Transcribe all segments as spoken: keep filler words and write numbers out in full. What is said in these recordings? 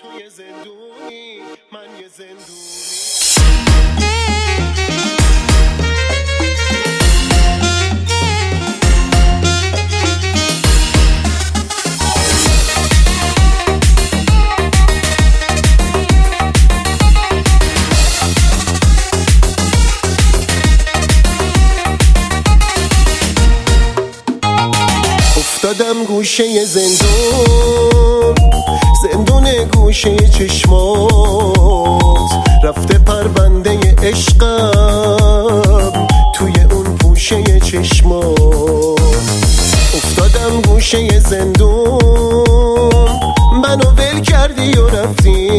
تو یه زندونی من یه زندونی. افتادم گوشه زندون، زندون گوشه چشمات، رفته پرونده عشقم توی اون پوشه چشمات. افتادم گوشه زندون، منو ول کردی و رفتی،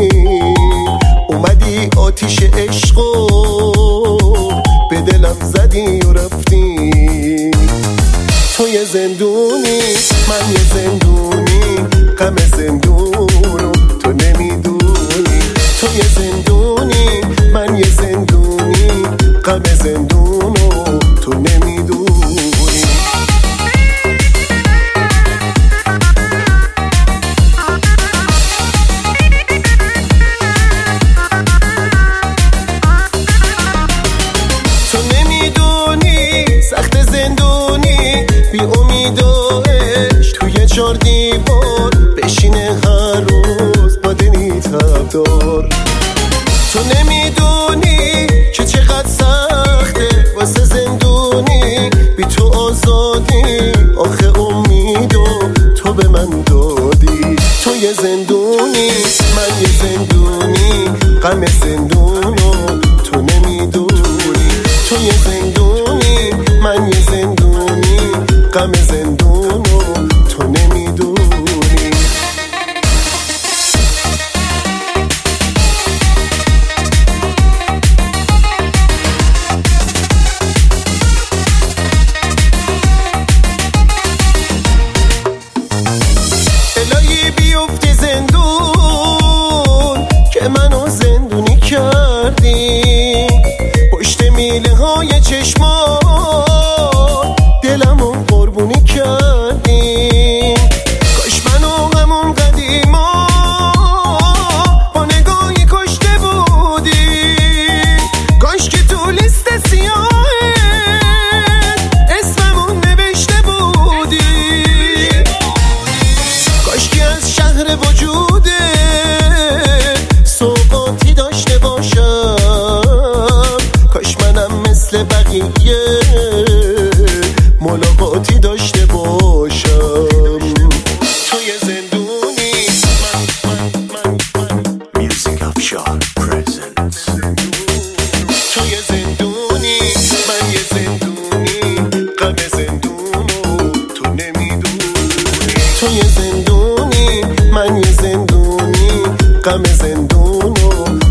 اومدی آتیش عشقو به دلم زدی و رفتی. تو یه زندونی من یه زندونی، غم زندونو تو نمیدونی. تو یه زندونی من یه زندونی، غم زندونو تو نمیدونی. تو نمیدونی سخت زندونی، بی امید و عشق توی چار دیوار، بشینه هر روز با دلی تبدار. تو نمیدونی که چقدر سخته واسه زندونی، بی تو آزادی آخه امیدو تو به من دادی. تو یه زندونی من یه زندونی، غم زندونو تو نمیدونی. تو یه زندونی من یه زندونی، غم زندونو تو نمیدونی. الهی بیفتی زندون که منو زندونی کردی، پشت میله های چشمات دلمو قربونی کردی. کاش منو همون قدیما با نگاهی کشته بودی، کاش که تو لیست سیاهت اسممون نوشته بودی، کاش که از شهر وجودت سوقاتی داشته باشم، کاش منم مثل بقیه ملاقاتی داشته باشم. تو یه زندونی من من من من Music Offshore presents. تو یه زندونی من یه زندونی، غم زندونو تو نمیدونی. تو یه زندونی من یه زندونی، غم زندونو